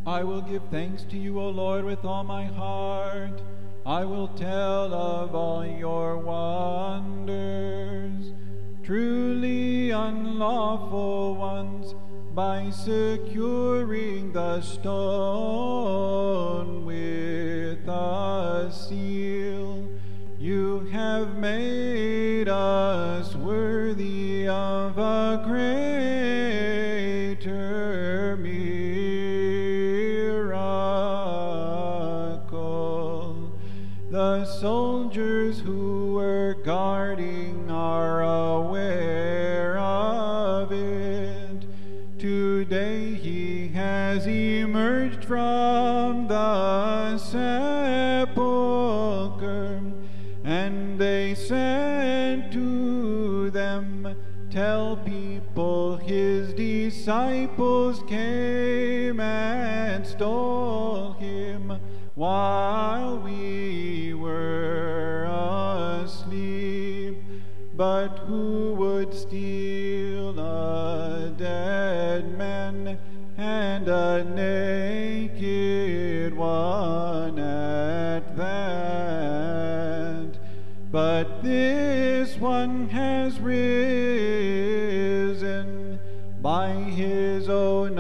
I will give thanks to you, O Lord, with all my heart. I will tell of all your wonders. Truly unlawful ones, by securing the stone with a seal, you have made us worthy of a greater miracle. The soldiers who were guarding are aware of it. Today he has emerged from the sepulchre, and they said to them, "Tell people his disciples came and stole him while we were asleep." But who would steal a dead man and a naked one at that? But this one has risen by his own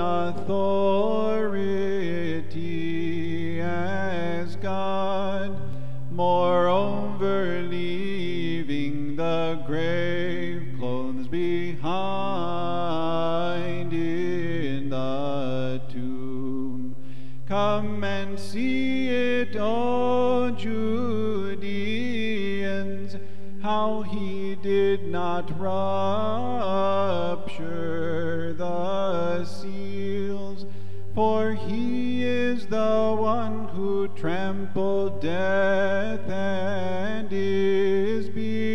authority as God. Moreover, leaving the grave clothes behind in the tomb. Come and see it, O Judeans, how he did not rupture the seals. For he is the one who trampled death and is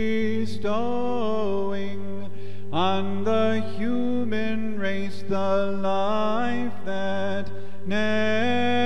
bestowing on the human race the life that never